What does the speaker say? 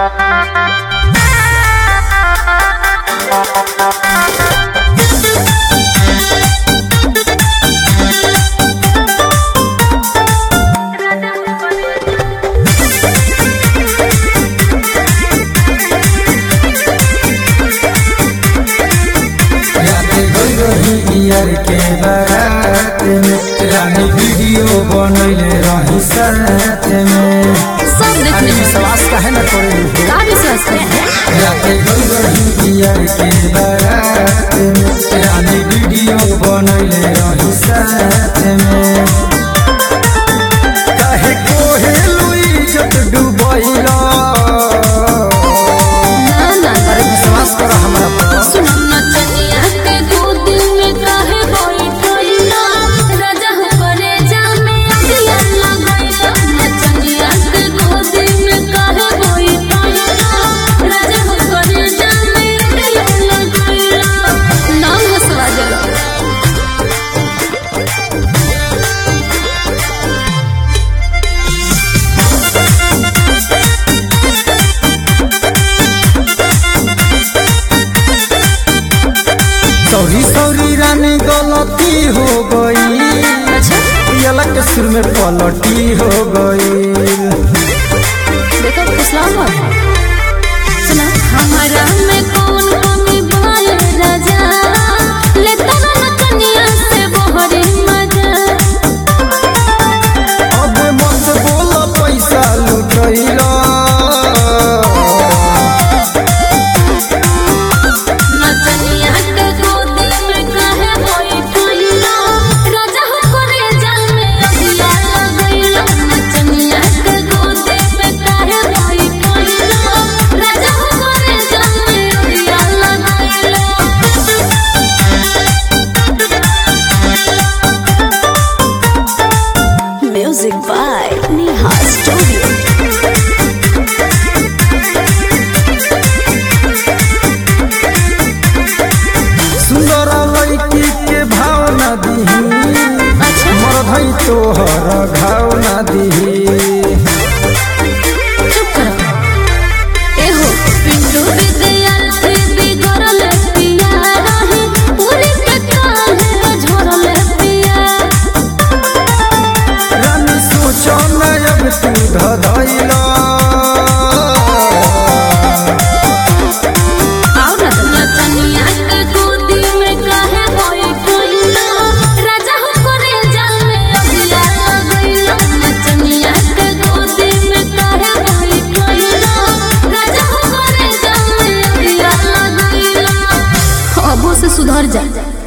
यार के बारात में रानी वीडियो बनैले रही साथ में सब देखने में विश्वास काहे न करे का विश्वास करे राते गई यार के बारात में रानी वीडियो बनैले रही साथ में काहे कोहे लुई जब डुबैला ना अरे विश्वास कर हमरा पर सुन नचनिया के गोद में काहे बैठैला राजा हो करे जामे अगिया लगैला नचनिया के गोद में काहे बैठैला राजा हो करे जामे अगिया लगैला नाम हसवा देला सॉरी रानी गलती हो गई पियला के सुर में पलटी हो गई देखो इस्लाम सुना हमारा में कौन कमी भाई राजा लेता ना नचनिया से बहरे मजा अब मत बोला पैसा लुटैला नचनिया के गोद में काहे बैठैला राजा हो करे जामे अगिया लगैला नचनिया के गोद में काहे बैठैला राजा हो करे जामे अगिया लगैला Music by Neha Studio. सुंदर लड़की के भाव न दीही मर भई तोहर घाव न दीही चुप करो एहो पिंडू विद्यार्थी बिगड़ल पिया रहे पूरी के काहे झोरल पिया रानी सोचो न अब तू धधैला और नचनिया के गोदी में काहे बैठैला राजा हो करे जामे अगिया लगैला नचनिया के गोदी में काहे बैठैला राजा हो करे जामे अगिया लगैला अबो से सुधर जा।